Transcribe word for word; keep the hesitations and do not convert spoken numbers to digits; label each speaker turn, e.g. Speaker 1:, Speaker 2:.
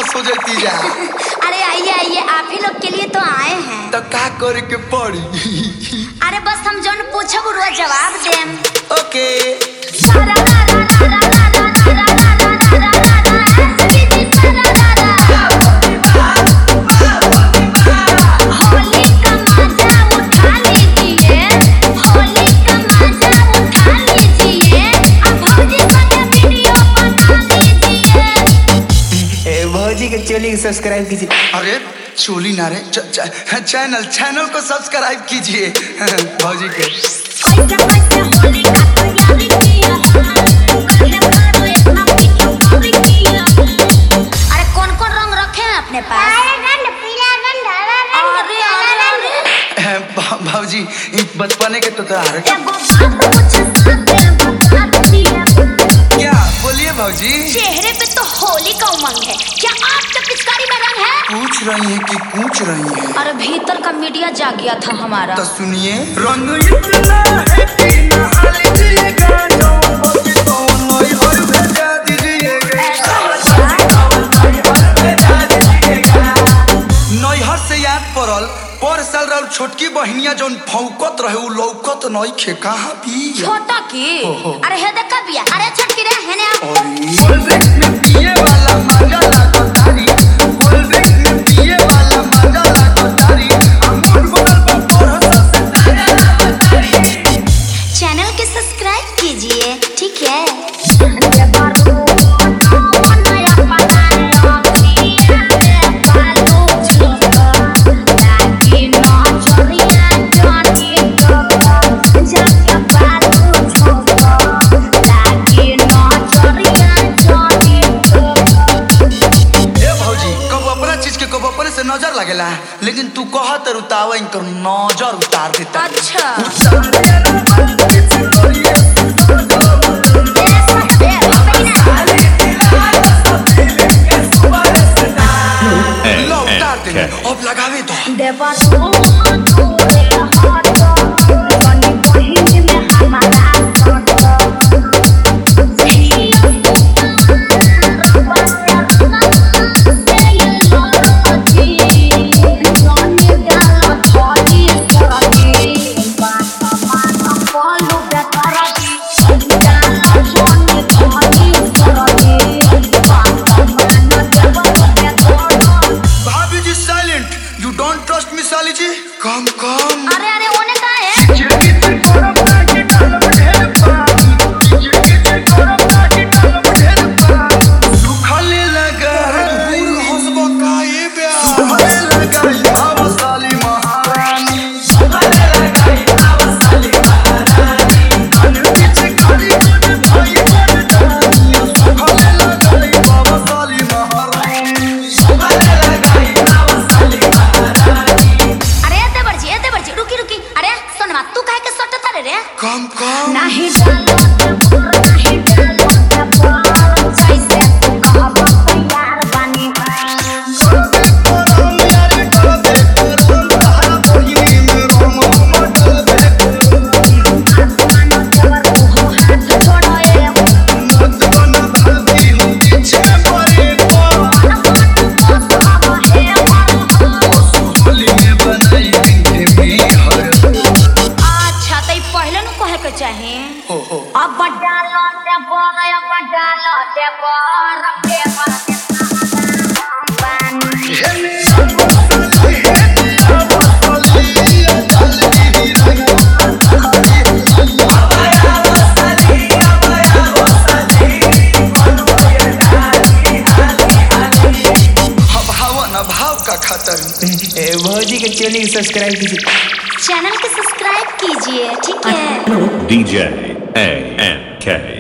Speaker 1: Famous हो जाती जा।
Speaker 2: अरे आइए आइए, आप ही लोग के लिए तो आए हैं।
Speaker 1: तो का करे के पड़ी?
Speaker 2: अरे बस हम जौन पूछब वो जवाब देम।
Speaker 1: ओके।
Speaker 3: भौजी के चैनल सब्सक्राइब कीजिए।
Speaker 1: अरे चोली ना रे, चैनल चैनल को सब्सक्राइब कीजिए भौजी के।
Speaker 2: अरे कौन कौन रंग रखे हैं अपने पास?
Speaker 1: भौजी बचपने के तो तार। क्या बोलिए भौजी?
Speaker 2: चेहरे पे तो होली का उमंग है, क्या आपके पिचकारी में रंग है?
Speaker 1: पूछ रही है कि पूछ रही है?
Speaker 2: अरे भीतर का मीडिया जाग गया था हमारा।
Speaker 1: तो सुनिए, रंग इतना है कि नहा लीजिएगा, नैहर से याद पड़ल पर साल रहा छोटकी बहनिया जौन फौकत रहे उ लौकत नहीं खे कहाँ भी
Speaker 2: छोटा की। अरे हे देखा बिया। अरे छोटकी रे हेने आ।
Speaker 1: कोल्ड ड्रिंक्स में पिए वाला मजा लागो तारी, कोल्ड ड्रिंक्स में पिए वाला मजा लागो तारी, अमूल बगल पर पढ़ो से तारी तारी।
Speaker 2: चैनल के सब्सक्राइब कीजिए, ठीक है?
Speaker 1: नजर लगेला, लेकिन तू कहत रुतावा इनकर नजर उतार देता।
Speaker 2: अच्छा।
Speaker 1: लो उतार दे, अब लगावे तो। कम कम।
Speaker 2: अरे अरे ओने का है?
Speaker 1: सुखले लगा बुर हंसबो काए ब्याह, सुखले लगा आव साली महारानी, सुखले लगा आव साली महारानी, कन पीछे खाली मन भाई बरदानी, सुखले लगा आव साली महारानी, सुखले लगा आव साली महारानी।
Speaker 2: रुकी रुकी। अरे सोनमा तू काहे के सटत रे रे?
Speaker 1: कम कम।
Speaker 2: नहीं डालो नहीं डालो जैसे तू कहबो तैयार बानी। चाहे अब डालो ते बोर अब डालो ते बोर के
Speaker 1: भाव का खातर
Speaker 3: भौजी के चैनल सब्सक्राइब कीजिए।
Speaker 2: चैनल के सब्सक्राइब कीजिए, ठीक है?
Speaker 4: D J A N K